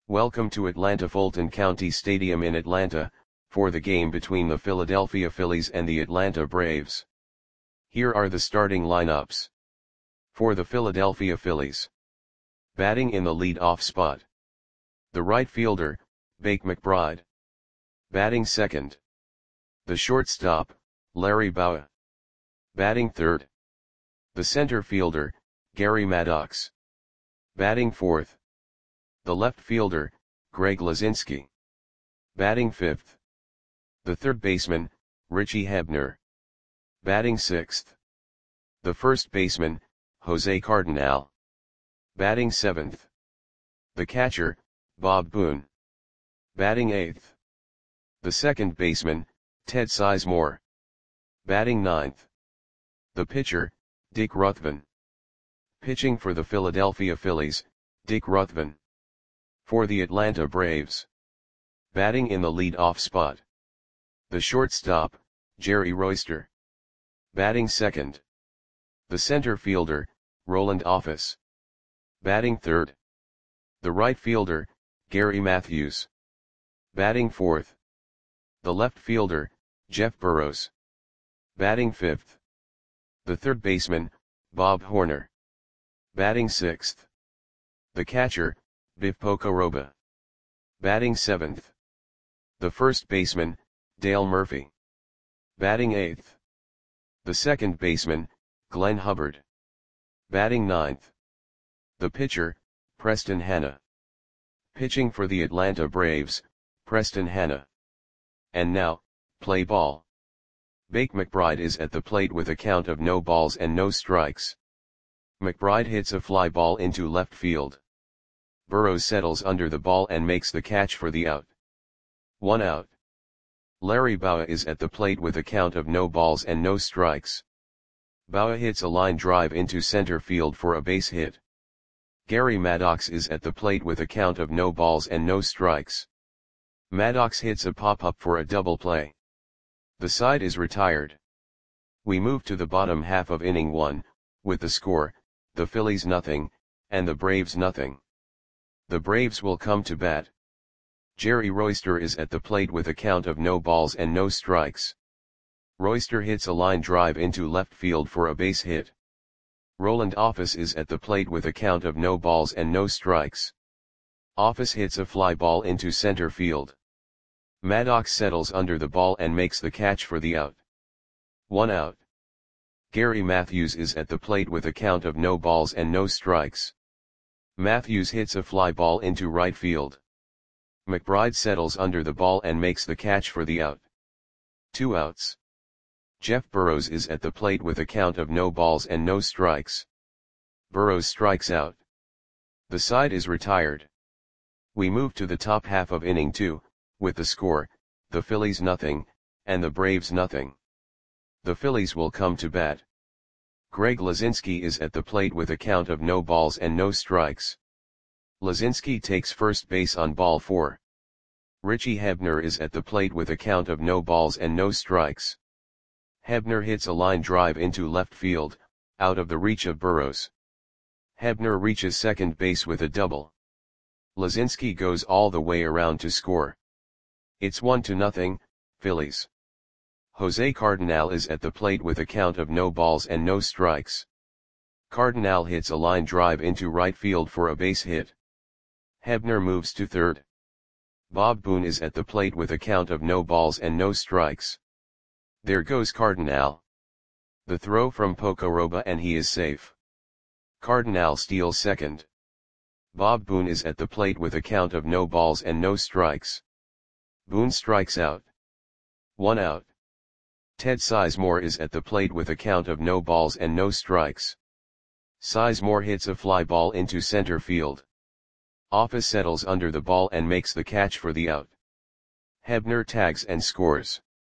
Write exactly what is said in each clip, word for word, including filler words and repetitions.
Welcome to Atlanta Fulton County Stadium in Atlanta, for the game between the Philadelphia Phillies and the Atlanta Braves. Here are the starting lineups. For the Philadelphia Phillies. Batting in the lead-off spot. The right fielder, Bake McBride. Batting second. The shortstop, Larry Bowa. Batting third. The center fielder, Gary Maddox. Batting fourth. The left fielder, Greg Luzinski. Batting fifth. The third baseman, Richie Hebner. Batting sixth. The first baseman, Jose Cardinal. Batting seventh. The catcher, Bob Boone. Batting eighth. The second baseman, Ted Sizemore. Batting ninth. The pitcher, Dick Ruthven. Pitching for the Philadelphia Phillies, Dick Ruthven. For the Atlanta Braves. Batting in the lead-off spot. The shortstop, Jerry Royster. Batting second. The center fielder, Roland Office. Batting third. The right fielder, Gary Matthews. Batting fourth. The left fielder, Jeff Burrows. Batting fifth. The third baseman, Bob Horner. Batting sixth. The catcher, Biff Pocoroba. Batting seventh. The first baseman, Dale Murphy. Batting eighth. The second baseman, Glenn Hubbard. Batting ninth. The pitcher, Preston Hanna. Pitching for the Atlanta Braves, Preston Hanna. And now, play ball. Bake McBride is at the plate with a count of no balls and no strikes. McBride hits a fly ball into left field. Burrows settles under the ball and makes the catch for the out. One out. Larry Bowa is at the plate with a count of no balls and no strikes. Bowa hits a line drive into center field for a base hit. Gary Maddox is at the plate with a count of no balls and no strikes. Maddox hits a pop-up for a double play. The side is retired. We move to the bottom half of inning one, with the score, the Phillies nothing, and the Braves nothing. The Braves will come to bat. Jerry Royster is at the plate with a count of no balls and no strikes. Royster hits a line drive into left field for a base hit. Roland Office is at the plate with a count of no balls and no strikes. Office hits a fly ball into center field. Maddox settles under the ball and makes the catch for the out. One out. Gary Matthews is at the plate with a count of no balls and no strikes. Matthews hits a fly ball into right field. McBride settles under the ball and makes the catch for the out. Two outs. Jeff Burrows is at the plate with a count of no balls and no strikes. Burrows strikes out. The side is retired. We move to the top half of inning two, with the score, the Phillies nothing, and the Braves nothing. The Phillies will come to bat. Greg Luzinski is at the plate with a count of no balls and no strikes. Luzinski takes first base on ball four. Richie Hebner is at the plate with a count of no balls and no strikes. Hebner hits a line drive into left field, out of the reach of Burrows. Hebner reaches second base with a double. Luzinski goes all the way around to score. It's one to nothing, Phillies. Jose Cardinal is at the plate with a count of no balls and no strikes. Cardinal hits a line drive into right field for a base hit. Hebner moves to third. Bob Boone is at the plate with a count of no balls and no strikes. There goes Cardinal. The throw from Pocoroba and he is safe. Cardinal steals second. Bob Boone is at the plate with a count of no balls and no strikes. Boone strikes out. One out. Ted Sizemore is at the plate with a count of no balls and no strikes. Sizemore hits a fly ball into center field. Office settles under the ball and makes the catch for the out. Hebner tags and scores.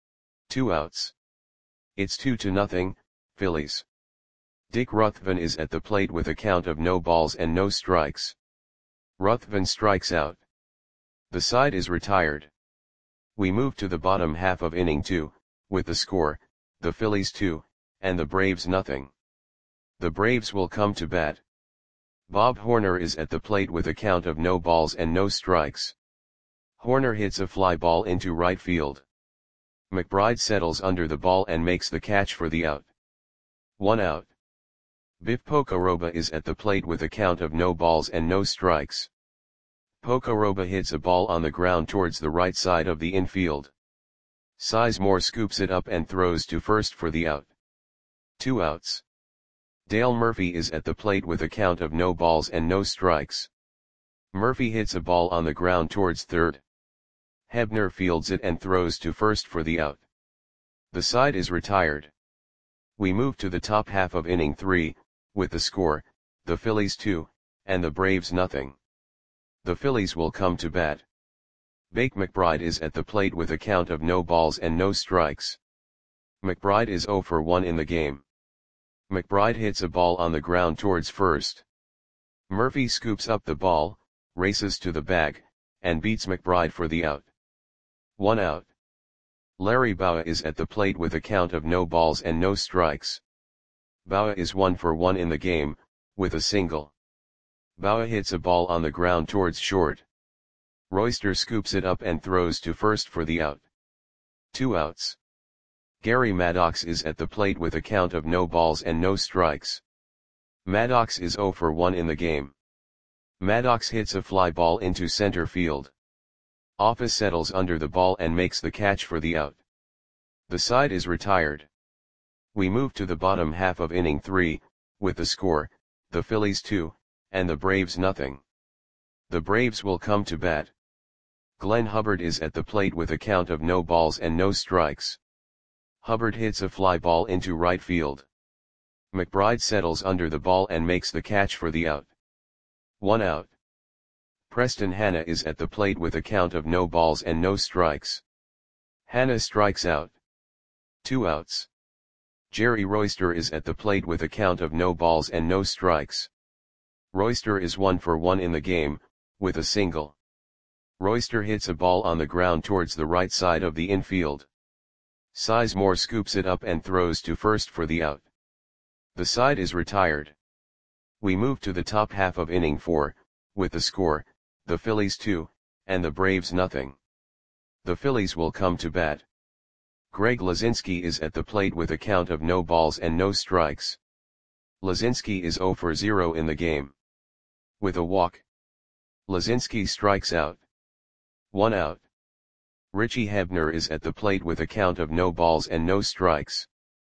Two outs. It's two to nothing, Phillies. Dick Ruthven is at the plate with a count of no balls and no strikes. Ruthven strikes out. The side is retired. We move to the bottom half of inning two, with the score, the Phillies two, and the Braves nothing. The Braves will come to bat. Bob Horner is at the plate with a count of no balls and no strikes. Horner hits a fly ball into right field. McBride settles under the ball and makes the catch for the out. One out. Biff Pocoroba is at the plate with a count of no balls and no strikes. Pocoroba hits a ball on the ground towards the right side of the infield. Sizemore scoops it up and throws to first for the out. Two outs. Dale Murphy is at the plate with a count of no balls and no strikes. Murphy hits a ball on the ground towards third. Hebner fields it and throws to first for the out. The side is retired. We move to the top half of inning three, with the score, the Phillies two, and the Braves nothing. The Phillies will come to bat. Bake McBride is at the plate with a count of no balls and no strikes. McBride is zero for one in the game. McBride hits a ball on the ground towards first. Murphy scoops up the ball, races to the bag, and beats McBride for the out. One out. Larry Bowa is at the plate with a count of no balls and no strikes. Bowa is one for one in the game, with a single. Bowa hits a ball on the ground towards short. Royster scoops it up and throws to first for the out. Two outs. Gary Maddox is at the plate with a count of no balls and no strikes. Maddox is zero for one in the game. Maddox hits a fly ball into center field. Office settles under the ball and makes the catch for the out. The side is retired. We move to the bottom half of inning three, with the score, the Phillies two, and the Braves nothing. The Braves will come to bat. Glenn Hubbard is at the plate with a count of no balls and no strikes. Hubbard hits a fly ball into right field. McBride settles under the ball and makes the catch for the out. One out. Preston Hanna is at the plate with a count of no balls and no strikes. Hanna strikes out. Two outs. Jerry Royster is at the plate with a count of no balls and no strikes. Royster is one for one in the game, with a single. Royster hits a ball on the ground towards the right side of the infield. Sizemore scoops it up and throws to first for the out. The side is retired. We move to the top half of inning four, with the score, the Phillies two, and the Braves nothing. The Phillies will come to bat. Greg Lazinski is at the plate with a count of no balls and no strikes. Lazinski is zero for zero in the game. With a walk. Lazinski strikes out. One out. Richie Hebner is at the plate with a count of no balls and no strikes.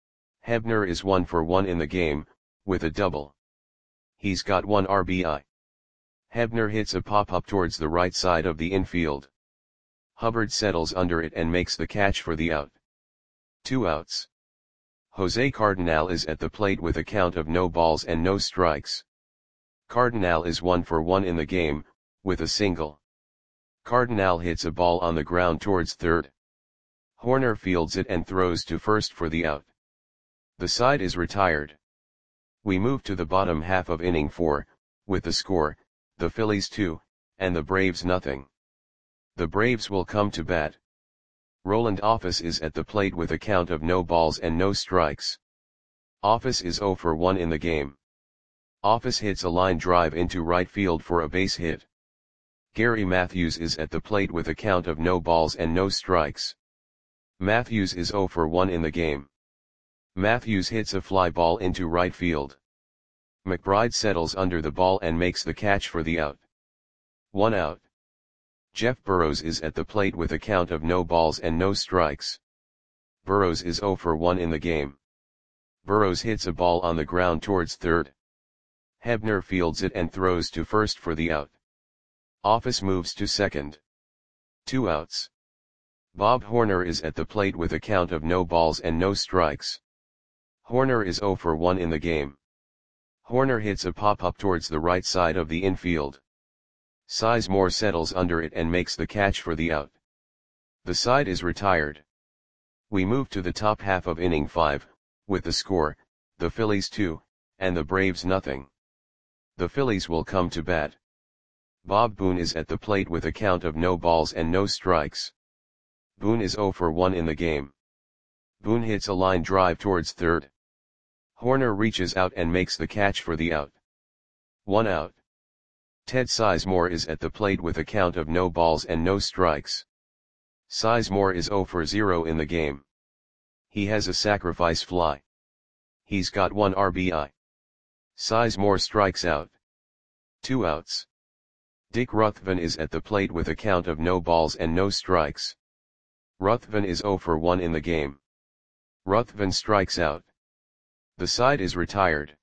Hebner is one for one in the game, with a double. He's got one R B I. Hebner hits a pop-up towards the right side of the infield. Hubbard settles under it and makes the catch for the out. Two outs. Jose Cardinal is at the plate with a count of no balls and no strikes. Cardinal is one for one in the game, with a single. Cardinal hits a ball on the ground towards third. Horner fields it and throws to first for the out. The side is retired. We move to the bottom half of inning four, with the score, the Phillies two, and the Braves nothing. The Braves will come to bat. Roland Office is at the plate with a count of no balls and no strikes. Office is zero for one in the game. Office hits a line drive into right field for a base hit. Gary Matthews is at the plate with a count of no balls and no strikes. Matthews is zero for one in the game. Matthews hits a fly ball into right field. McBride settles under the ball and makes the catch for the out. One out. Jeff Burrows is at the plate with a count of no balls and no strikes. Burrows is zero for one in the game. Burrows hits a ball on the ground towards third. Hebner fields it and throws to first for the out. Office moves to second. Two outs. Bob Horner is at the plate with a count of no balls and no strikes. Horner is zero for one in the game. Horner hits a pop-up towards the right side of the infield. Sizemore settles under it and makes the catch for the out. The side is retired. We move to the top half of inning five, with the score, the Phillies two, and the Braves nothing. The Phillies will come to bat. Bob Boone is at the plate with a count of no balls and no strikes. Boone is zero for one in the game. Boone hits a line drive towards third. Horner reaches out and makes the catch for the out. One out. Ted Sizemore is at the plate with a count of no balls and no strikes. Sizemore is zero for zero in the game. He has a sacrifice fly. He's got one R B I. Sizemore strikes out. Two outs. Dick Ruthven is at the plate with a count of no balls and no strikes. Ruthven is zero for one in the game. Ruthven strikes out. The side is retired.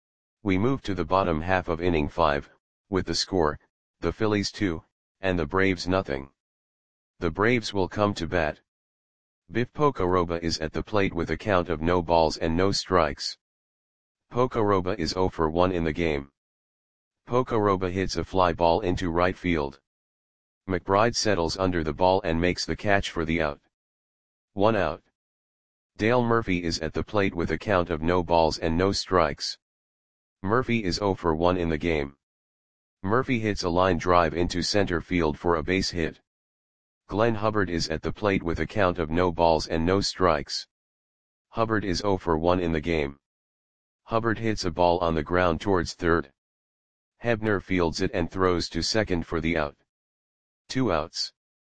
We move to the bottom half of inning five, with the score, the Phillies two, and the Braves nothing. The Braves will come to bat. Biff Pocoroba is at the plate with a count of no balls and no strikes. Pocoroba is zero for one in the game. Pocoroba hits a fly ball into right field. McBride settles under the ball and makes the catch for the out. One out. Dale Murphy is at the plate with a count of no balls and no strikes. Murphy is zero for one in the game. Murphy hits a line drive into center field for a base hit. Glenn Hubbard is at the plate with a count of no balls and no strikes. Hubbard is zero for one in the game. Hubbard hits a ball on the ground towards third. Hebner fields it and throws to second for the out. Two outs.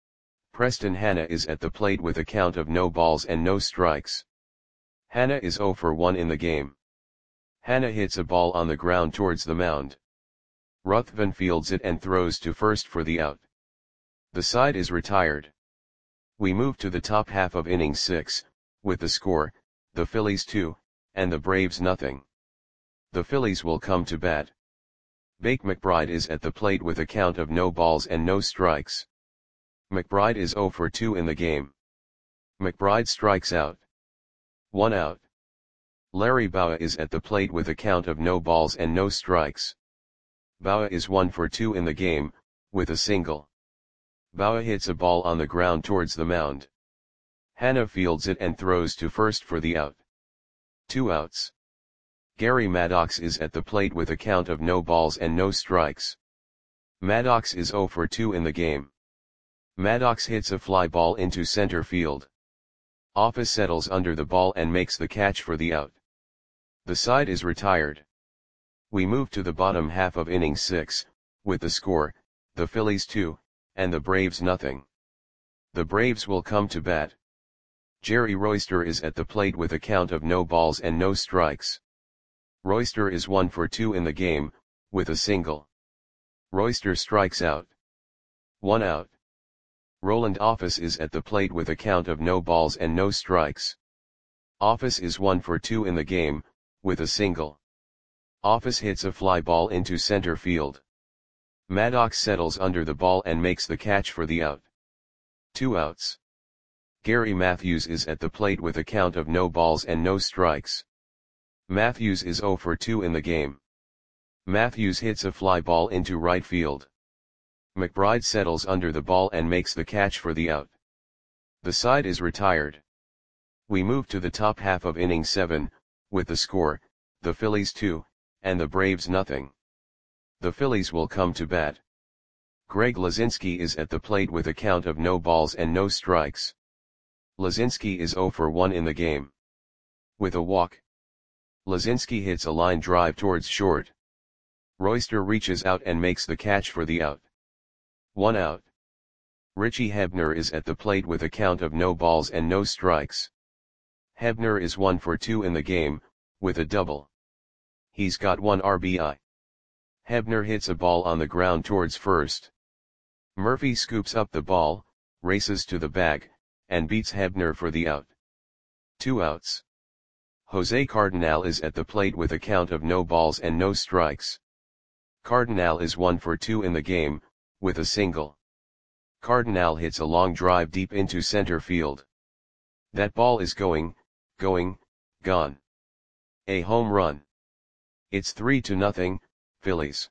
Preston Hanna is at the plate with a count of no balls and no strikes. Hanna is zero for one in the game. Hanna hits a ball on the ground towards the mound. Ruthven fields it and throws to first for the out. The side is retired. We move to the top half of inning six, with the score, the Phillies two, and the Braves nothing. The Phillies will come to bat. Bake McBride is at the plate with a count of no balls and no strikes. McBride is zero for two in the game. McBride strikes out. One out. Larry Bowa is at the plate with a count of no balls and no strikes. Bowa is one for two in the game, with a single. Bowa hits a ball on the ground towards the mound. Hanna fields it and throws to first for the out. Two outs. Gary Maddox is at the plate with a count of no balls and no strikes. Maddox is zero for two in the game. Maddox hits a fly ball into center field. Office settles under the ball and makes the catch for the out. The side is retired. We move to the bottom half of inning six, with the score, the Phillies two, and the Braves nothing. The Braves will come to bat. Jerry Royster is at the plate with a count of no balls and no strikes. Royster is one for two in the game, with a single. Royster strikes out. One out. Roland Office is at the plate with a count of no balls and no strikes. Office is one for two in the game, with a single. Office hits a fly ball into center field. Maddox settles under the ball and makes the catch for the out. Two outs. Gary Matthews is at the plate with a count of no balls and no strikes. Matthews is zero for two in the game. Matthews hits a fly ball into right field. McBride settles under the ball and makes the catch for the out. The side is retired. We move to the top half of inning seven, with the score, the Phillies two, and the Braves nothing. The Phillies will come to bat. Greg Lazinski is at the plate with a count of no balls and no strikes. Lazinski is zero for one in the game. With a walk. Lazinski hits a line drive towards short. Royster reaches out and makes the catch for the out. One out. Richie Hebner is at the plate with a count of no balls and no strikes. Hebner is one for two in the game, with a double. He's got one R B I. Hebner hits a ball on the ground towards first. Murphy scoops up the ball, races to the bag, and beats Hebner for the out. Two outs. Jose Cardinal is at the plate with a count of no balls and no strikes. Cardinal is one for two in the game, with a single. Cardinal hits a long drive deep into center field. That ball is going, going, gone. A home run. It's three to nothing, Phillies.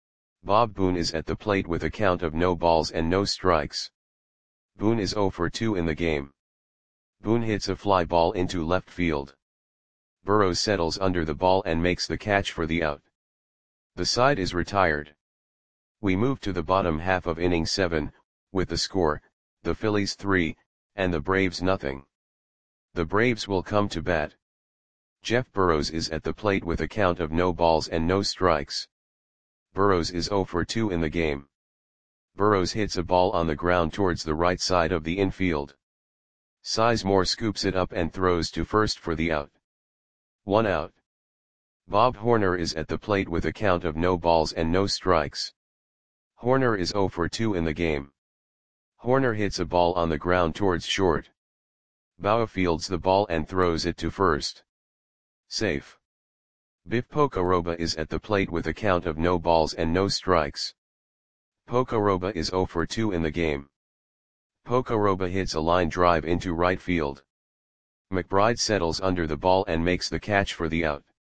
Bob Boone is at the plate with a count of no balls and no strikes. Boone is zero for two in the game. Boone hits a fly ball into left field. Burrows settles under the ball and makes the catch for the out. The side is retired. We move to the bottom half of inning seven, with the score, the Phillies three, and the Braves nothing. The Braves will come to bat. Jeff Burrows is at the plate with a count of no balls and no strikes. Burrows is zero for two in the game. Burrows hits a ball on the ground towards the right side of the infield. Sizemore scoops it up and throws to first for the out. One out. Bob Horner is at the plate with a count of no balls and no strikes. Horner is zero for two in the game. Horner hits a ball on the ground towards short. Bauer fields the ball and throws it to first. Safe. Biff Pocoroba is at the plate with a count of no balls and no strikes. Pocoroba is zero for two in the game. Pocoroba hits a line drive into right field. McBride settles under the ball and makes the catch for the out.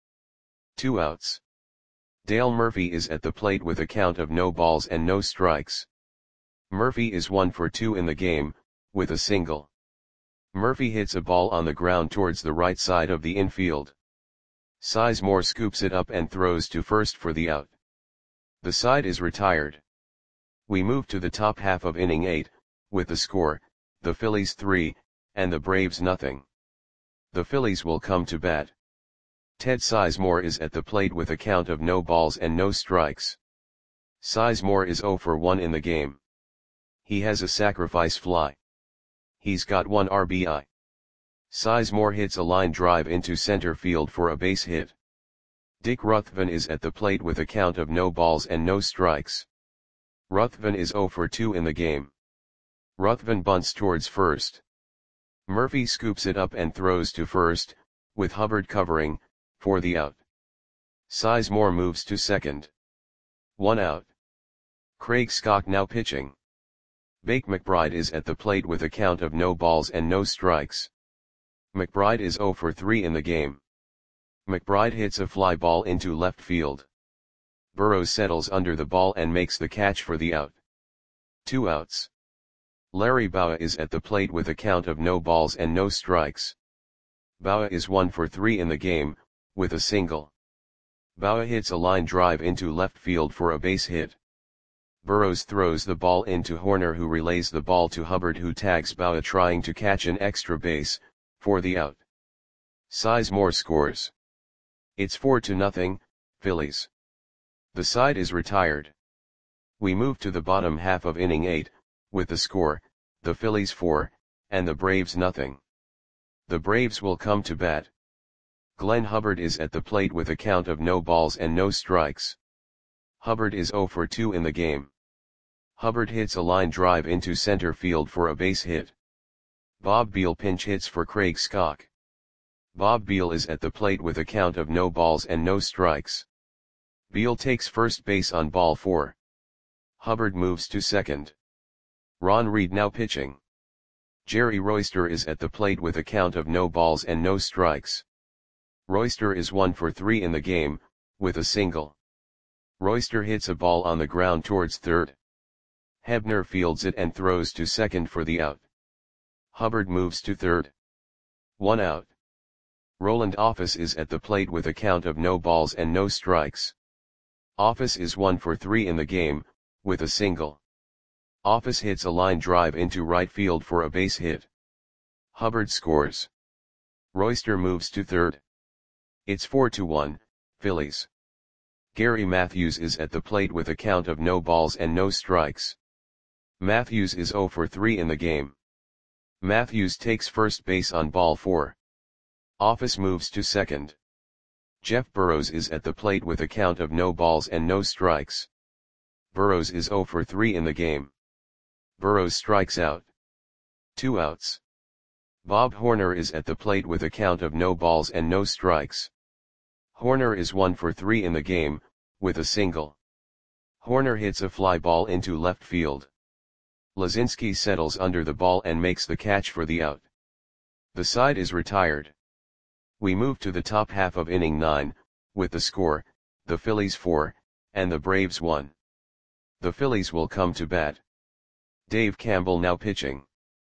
Two outs. Dale Murphy is at the plate with a count of no balls and no strikes. Murphy is one for two in the game, with a single. Murphy hits a ball on the ground towards the right side of the infield. Sizemore scoops it up and throws to first for the out. The side is retired. We move to the top half of inning eight, with the score, the Phillies three, and the Braves nothing. The Phillies will come to bat. Ted Sizemore is at the plate with a count of no balls and no strikes. Sizemore is zero for one in the game. He has a sacrifice fly. He's got one R B I. Sizemore hits a line drive into center field for a base hit. Dick Ruthven is at the plate with a count of no balls and no strikes. Ruthven is zero for two in the game. Ruthven bunts towards first. Murphy scoops it up and throws to first, with Hubbard covering, for the out. Sizemore moves to second. One out. Craig Scott now pitching. Bake McBride is at the plate with a count of no balls and no strikes. McBride is zero for three in the game. McBride hits a fly ball into left field. Burrows settles under the ball and makes the catch for the out. Two outs. Larry Bowa is at the plate with a count of no balls and no strikes. Bowa is one for three in the game, with a single. Bowa hits a line drive into left field for a base hit. Burrows throws the ball into Horner, who relays the ball to Hubbard, who tags Bowa trying to catch an extra base, for the out. Sizemore scores. It's four to nothing, Phillies. The side is retired. We move to the bottom half of inning eight, with the score, the Phillies four, and the Braves nothing. The Braves will come to bat. Glenn Hubbard is at the plate with a count of no balls and no strikes. Hubbard is zero for two in the game. Hubbard hits a line drive into center field for a base hit. Bob Beal pinch hits for Craig Scott. Bob Beal is at the plate with a count of no balls and no strikes. Beal takes first base on ball four. Hubbard moves to second. Ron Reed now pitching. Jerry Royster is at the plate with a count of no balls and no strikes. Royster is one for three in the game, with a single. Royster hits a ball on the ground towards third. Hebner fields it and throws to second for the out. Hubbard moves to third. One out. Roland Office is at the plate with a count of no balls and no strikes. Office is one for three in the game, with a single. Office hits a line drive into right field for a base hit. Hubbard scores. Royster moves to third. It's four to one, Phillies. Gary Matthews is at the plate with a count of no balls and no strikes. Matthews is zero for three in the game. Matthews takes first base on ball four. Office moves to second. Jeff Burrows is at the plate with a count of no balls and no strikes. Burrows is zero for three in the game. Burrows strikes out. Two outs. Bob Horner is at the plate with a count of no balls and no strikes. Horner is one for three in the game, with a single. Horner hits a fly ball into left field. Lazinski settles under the ball and makes the catch for the out. The side is retired. We move to the top half of inning nine, with the score, the Phillies four, and the Braves one. The Phillies will come to bat. Dave Campbell now pitching.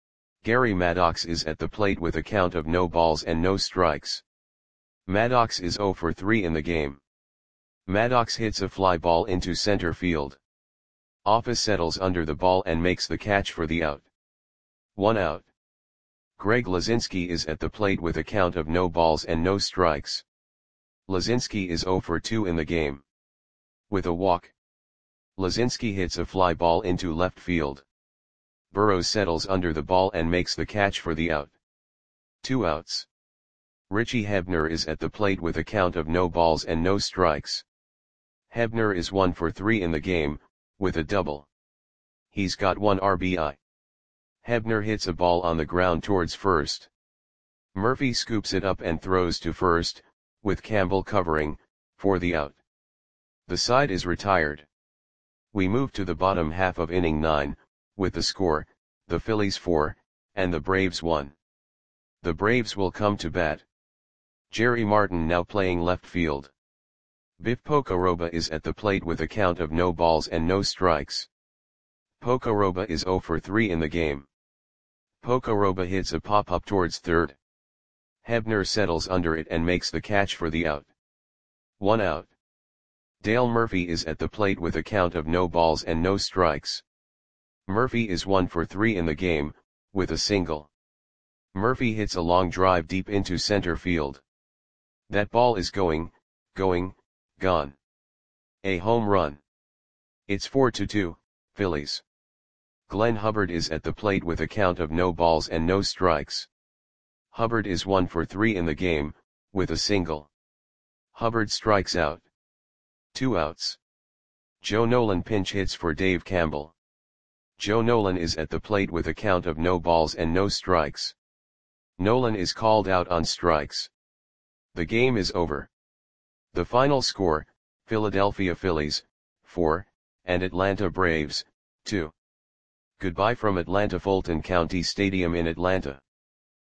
Gary Maddox is at the plate with a count of no balls and no strikes. Maddox is zero for three in the game. Maddox hits a fly ball into center field. Office settles under the ball and makes the catch for the out. One out. Greg Lazinski is at the plate with a count of no balls and no strikes. Lazinski is zero for two in the game. With a walk, Lazinski hits a fly ball into left field. Burrows settles under the ball and makes the catch for the out. Two outs. Richie Hebner is at the plate with a count of no balls and no strikes. Hebner is one for three in the game, with a double. He's got one R B I. Hebner hits a ball on the ground towards first. Murphy scoops it up and throws to first, with Campbell covering, for the out. The side is retired. We move to the bottom half of inning nine, with the score, the Phillies four, and the Braves one. The Braves will come to bat. Jerry Martin now playing left field. Biff Pocoroba is at the plate with a count of no balls and no strikes. Pocoroba is zero for three in the game. Pocoroba hits a pop-up towards third. Hebner settles under it and makes the catch for the out. One out. Dale Murphy is at the plate with a count of no balls and no strikes. Murphy is one for three in the game, with a single. Murphy hits a long drive deep into center field. That ball is going, going, gone. A home run. It's four to two, Phillies. Glenn Hubbard is at the plate with a count of no balls and no strikes. Hubbard is one for three in the game, with a single. Hubbard strikes out. Two outs. Joe Nolan pinch hits for Dave Campbell. Joe Nolan is at the plate with a count of no balls and no strikes. Nolan is called out on strikes. The game is over. The final score, Philadelphia Phillies, four, and Atlanta Braves, two. Goodbye from Atlanta Fulton County Stadium in Atlanta.